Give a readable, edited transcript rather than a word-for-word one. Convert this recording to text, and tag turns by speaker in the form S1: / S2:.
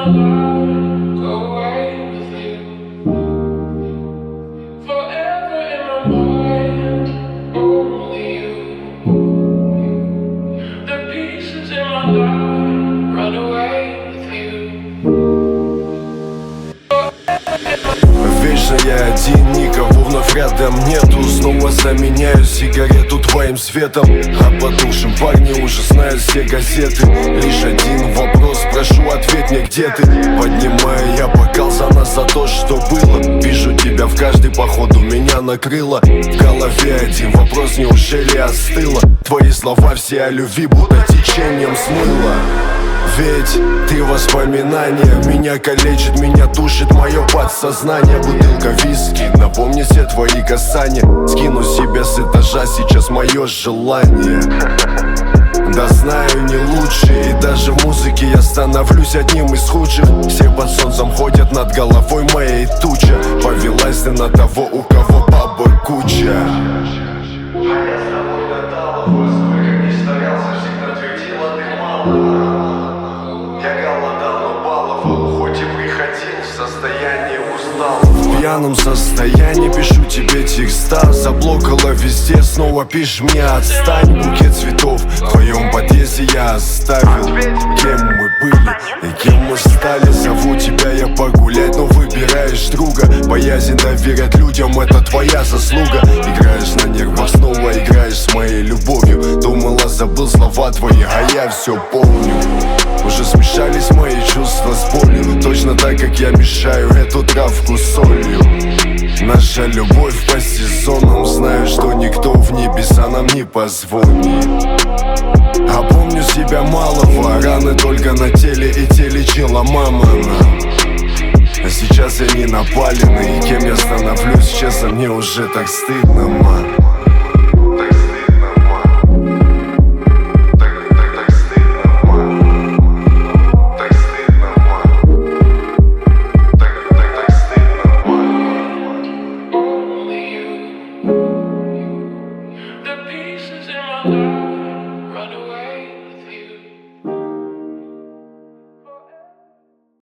S1: my life, go away with you. Forever in my mind, only you. The pieces in my life run away with you.
S2: Вечно я один, никого вновь рядом нету. Снова заменяю сигарету твоим светом, а по душам парни уже знают все газеты. Лишь один вопрос, прошу, ответь мне, где ты? Поднимаю я бокал за нас, за то, что было. Вижу тебя в каждый поход, меня накрыло. В голове один вопрос, неужели остыло? Твои слова все о любви будто течением смыло. Ведь ты воспоминание, меня калечит, меня душит мое подсознание. Бутылка виски, напомни все твои касания. Скину себе с этажа сейчас мое желание. Да знаю, не лучше, и даже в музыке я становлюсь одним из худших. Все под солнцем ходят над головой моей туча. Повелась ты на того, у кого бабы куча. А я с тобой доталываю, сколько не старался, всегда твердила ты мало. Я голодал, но баловал, хоть и приходил в состоянии устал. В пьяном состоянии пишу тебе текста. Заблокала везде, снова пишешь мне отстань. Букет цветов в твоем подъезде я оставил. Кем мы были и кем мы стали? Зову тебя я погулять, но выбираешь друга. Боязнь доверять людям, это твоя заслуга. Играешь на нервах, снова играешь с моей любовью. Думала, забыл слова твои, а я все помню. Уже смешались мои чувства с болью, точно так, как я мешаю эту травку солью. Наша любовь по сезонам, знаю, что никто в небеса нам не позвонит. А помню себя малого, раны только на теле, и те лечила мама нам. А сейчас я не напаленный, и кем я становлюсь, честно, мне уже так стыдно, мам.